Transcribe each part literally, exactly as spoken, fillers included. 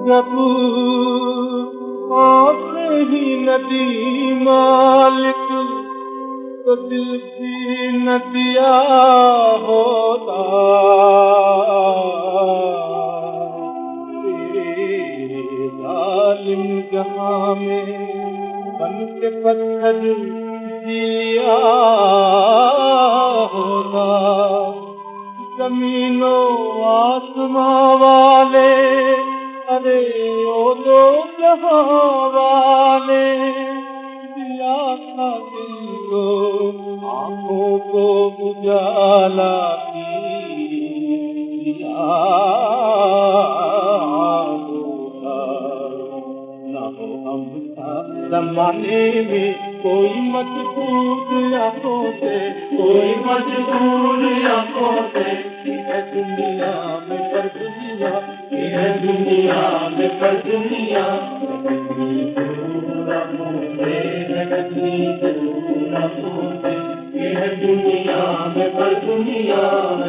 जब आंखें ही नदी मालिक तो दिल भी नदिया होता। तेरे जालिम जहां में बन के पत्थर जिया होता। जमीनो आसमां वाले अरे ओ दो जहां वाले दिया था दिल को आंखों को उजाला किया होता। ना हो हम था ज़माने में कोई मजबूर आंखों से कोई मजबूर आंखों से है दुनिया में पर दुनिया है दुनिया में पर दुनिया है दुनिया में पर दुनिया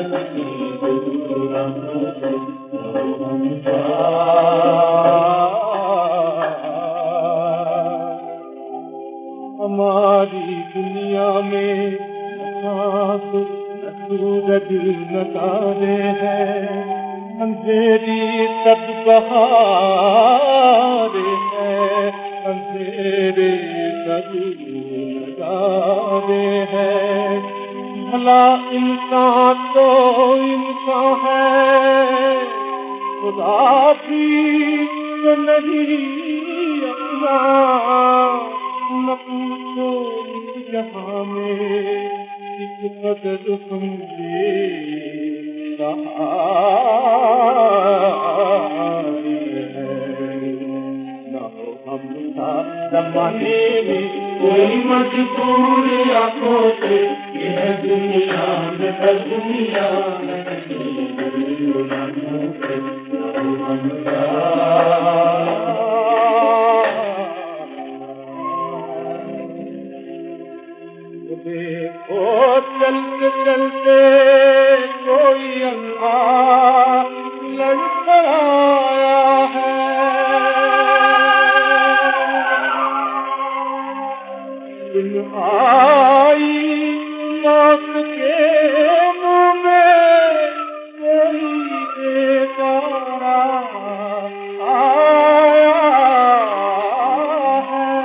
हमारी दुनिया में सूरज न तारे हैं अंधेरी सब बहारे हैं अंधेरे सब नजारे हैं। भला इंसान तो इंसान है खुदा भी तो नहीं अपना न पूछो जहां में इस कदर हमने सहारे न हो हम था ज़माने में कोई मजबूर आंखों से यह दुनिया में हर दुनिया देखो चलते चलते कोई अंधा लड़का आया है। दिन आई नाक के मुँह में कोई बेचारा आया है।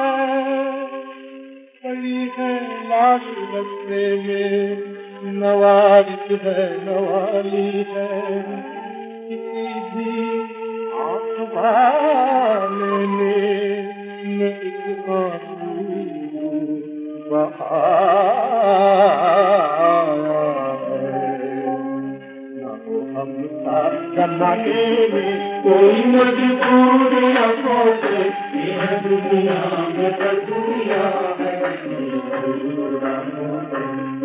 पड़ी है लाश रस्ते में नवारिश है नवाली है किसी भी आंख वाले ने न एक आंसू बहाया है। न हो हम था ज़माने में कोई मजबूर आंखों से यह दुनिया में पर दुनिया है।